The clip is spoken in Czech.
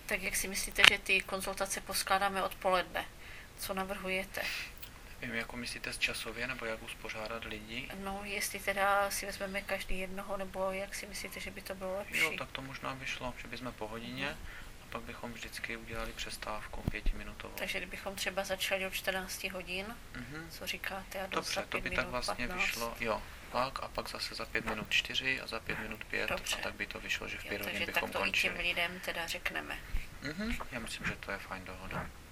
Tak jak si myslíte, že ty konzultace poskládáme odpoledne? Co navrhujete? Nevím, jako myslíte z časově, nebo jak uspořádat lidi? No, jestli teda si vezmeme každý jednoho, nebo jak si myslíte, že by to bylo lepší? Jo, tak to možná by šlo, že bychom po hodině a pak bychom vždycky udělali přestávku 5minutovou. Takže kdybychom třeba začali od 14 hodin, co říkáte? A Dobře, to by tak vlastně 15. vyšlo, jo. A pak zase za 5 minut 4 a za 5 minut 5 Dobře. A tak by to vyšlo, že v 5 hodin bychom takže tak to končili. i těm lidem teda řekneme. Já myslím, že to je fajn dohoda.